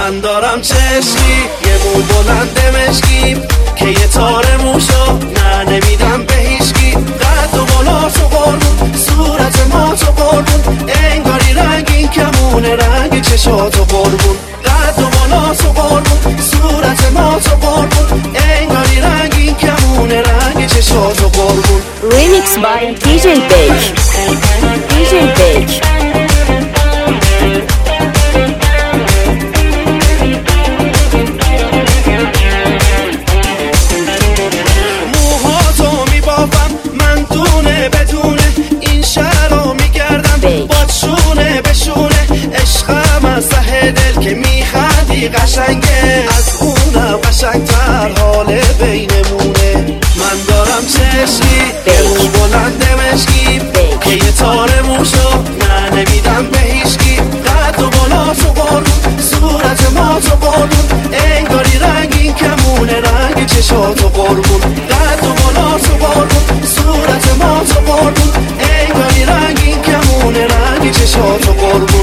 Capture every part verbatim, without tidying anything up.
من دارم چشمی یه مو بلند مشکی که یه تار موشو نه نمیدم به هیچکی. قد و بالا تو قربون، صورت ما تو قربون، انگاری رنگین کمونه رنگ چشاتو قربون. قد و بالا تو قربون، صورت ما تو قربون، انگاری رنگین کمونه رنگ چشاتو قربون. Remix by دی جی Bake. دی جی Bake. موهاتو میبافم من دونه بدونه، این شهر رو میگردم باد شونه بشونه. عشقم از ته دل که میخندی قشنگه، از اونم قشنگتر حال بینمونه. من دارم چشمی یه مو بلند مشکی که یه تار موشو نه نمیدم به هیچکی. قد و بالا تو قربون، صورت ما تو قربون، انگاری رنگین کمونه رنگ چشاتو قربون. قد و بالا تو قربون، صورت ما تو قربون، انگاری رنگین کمونه رنگ چشاتو قربون.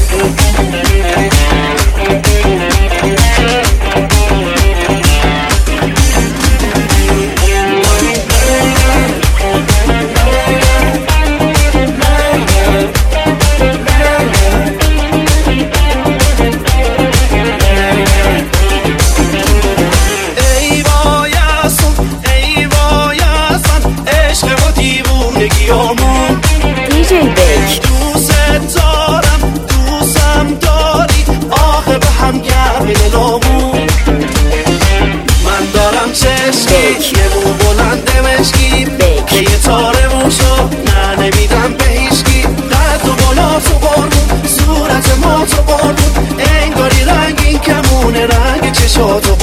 دی جی Bake. دوست دارم دوستم داری، آخه به هم گرم دلامون. من دارم چشمی یه مو بلند مشکی که یه تار موشو نه نمیدم به هیچکی. قد و بالا تو قربون، صورت ما تو قربون، انگاری رنگین کمونه رنگ چشاتو